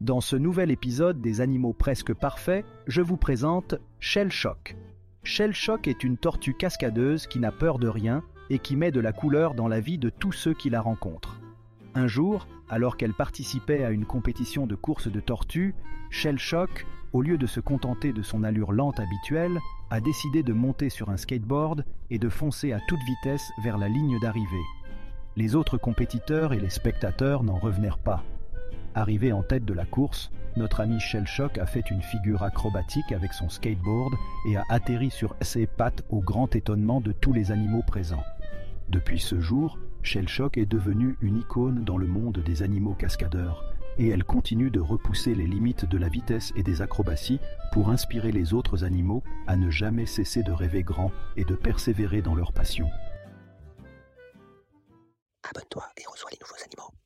Dans ce nouvel épisode des Animaux presque parfaits, je vous présente Shell Shock. Shell Shock est une tortue cascadeuse qui n'a peur de rien et qui met de la couleur dans la vie de tous ceux qui la rencontrent. Un jour, alors qu'elle participait à une compétition de course de tortues, Shell Shock, au lieu de se contenter de son allure lente habituelle, a décidé de monter sur un skateboard et de foncer à toute vitesse vers la ligne d'arrivée. Les autres compétiteurs et les spectateurs n'en revenaient pas. Arrivé en tête de la course, notre ami Shell Shock a fait une figure acrobatique avec son skateboard et a atterri sur ses pattes au grand étonnement de tous les animaux présents. Depuis ce jour, Shell Shock est devenue une icône dans le monde des animaux cascadeurs et elle continue de repousser les limites de la vitesse et des acrobaties pour inspirer les autres animaux à ne jamais cesser de rêver grand et de persévérer dans leur passion. Abonne-toi et reçois les nouveaux animaux.